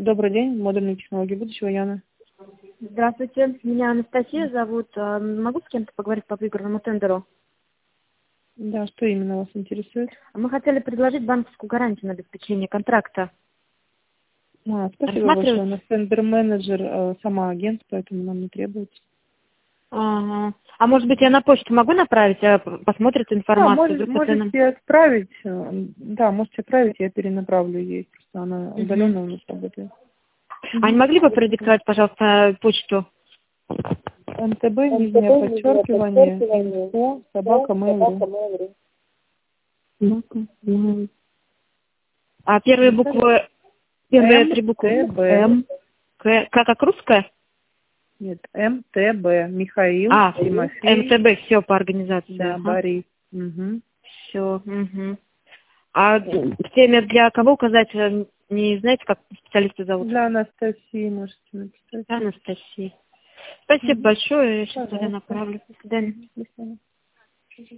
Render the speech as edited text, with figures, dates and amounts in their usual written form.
Добрый день, модульные технологии будущего, Яна. Здравствуйте, меня Анастасия зовут. Могу с кем-то поговорить по выигранному тендеру? Да, что именно вас интересует? Мы хотели предложить банковскую гарантию на обеспечение контракта. Спасибо большое. У нас тендер-менеджер сама агент, поэтому нам не требуется. Ага. А может быть, я на почту могу направить, посмотрит информацию? Да, можете отправить, можете отправить, я перенаправлю ей, просто она удаленно у нас работает. А не могли бы продиктовать, пожалуйста, почту? МТБ, нижнее подчеркивание, info, собака, mail.ru. А первые буквы, первые три буквы М, К, как русская? Нет, МТБ, Михаил, Тимофей. МТБ, все по организации. Да, Борис. Все. А в теме для кого указать, не знаете, как специалиста зовут? Для Анастасии можете написать. Анастасия. Спасибо большое, я сейчас направлю. До свидания. До свидания.